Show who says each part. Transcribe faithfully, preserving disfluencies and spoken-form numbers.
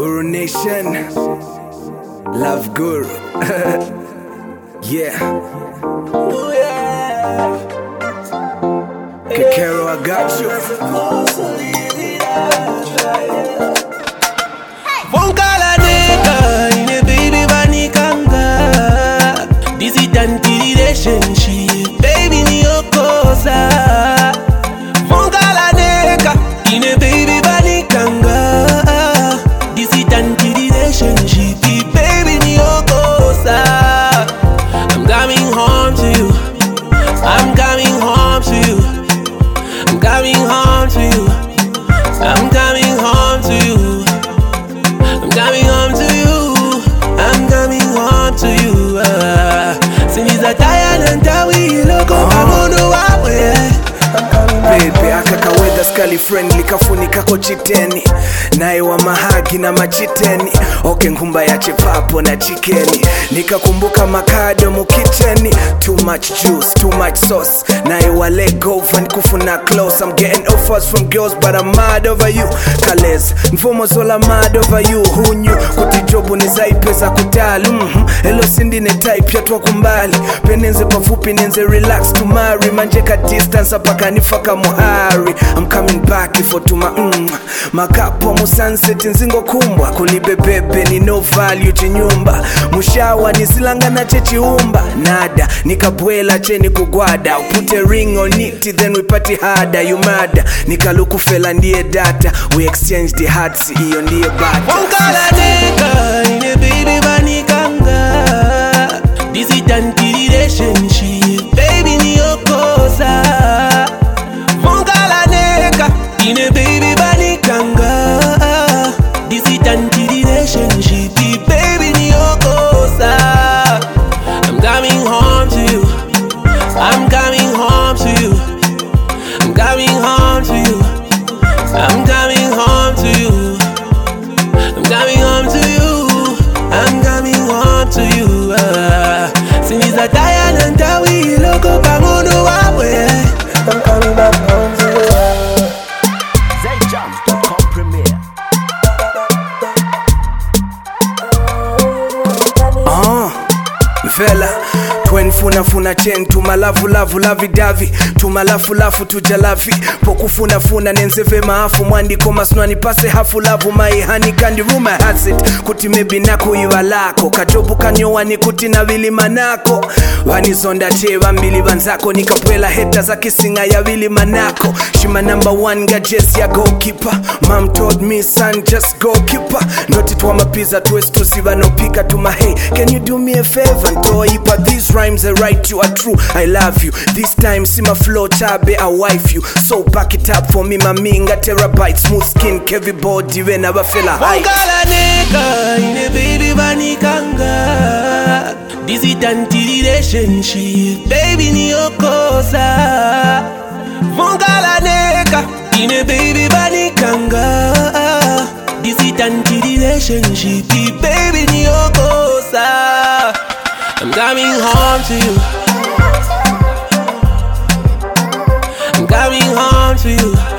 Speaker 1: Guru Nation, Love Guru. Yeah.
Speaker 2: Ooh, yeah.
Speaker 1: Kekero, I got you.
Speaker 2: Vonkala neka, ine baby vanikanga. Dissident relationship, baby ni okosa. Vonkala neka, ine baby vanikanga. Dissident relationship, baby ni okosa. I'm coming home to you. I'm coming home to you. I'm coming home to you. I'm coming home to you. I'm coming home to you. I'm coming home to you. Uh, Siniza tired and tawi loko pamono wawe.
Speaker 1: Baby, akakaweda skali friendly kafunika kochiteni naye wa mahagi na machiteni oke nkumba ya chepapo na chikeni nikakumbuka makado mukicheni too much juice, too much sauce naye wa let go van kufuna close. I'm getting offers from girls but I'm mad over you Kalez, mfumo zola mad over you Who knew, kutijobu ni zaipeza kutalu mm-hmm. Hello sindi ne type ya tuwa kumbali Penenze pafupi nenze relax to marry Manjeka distance apaka nifaka muhari I'm coming back ifo tuma mm. Makapo mu sunset nzingo kumbwa Kulibebebe ni no value chinyumba Mushawa nisilanga na chechiumba Nada, nikabwela cheni kugwada Upute ring on it then we party harder You mad, nikalukufela ndiye data We exchange the hearts, iyo ndiye bata
Speaker 2: Vonkala neka, ine baby vanikanga. Dissident relationship, baby ni okosa. Vonkala neka, ine baby vanikanga. Dissident relationship, baby ni okosa. I'm coming home to you. I'm coming home to you. I'm coming home to you. I'm coming home to you. I'm coming home to you. I'm coming home to you. Uh, Siniza tired and tawi loko pamono wawe. I'm coming back home to you.
Speaker 3: Zayjams dot com Premier.
Speaker 1: Ah, mfela Twenfuna funa chen tumalavu lavu lavi davi Tumalafu lafu tujalavi Pokufuna funa nenzeve maafu Mwandi koma snwani pase hafu lavu Mai honey candy room I has it Kuti maybe naku iwa lako Kajobu kanyowani kuti na vili manako Wanizonda chewa mbili banzako Nikapwela heta za kisinga ya vili manako She my number one ga Jess ya goalkeeper Mom told me son just goalkeeper Noti tuwa mapiza tuwes tusiva no pika tuma hey Can you do me a favor Ntoa ipa these rhymes I write you are true I love you This time see my flow chabe I wife you So back it up for me maminga terabyte Smooth skin heavy body when I feel high
Speaker 2: Vonkala neka, ine baby vanikanga. Dissident relationship, baby ni okosa. Vonkala neka, ine baby vanikanga. Dissident relationship, baby ni okosa. I'm coming home to you. I'm coming home to you.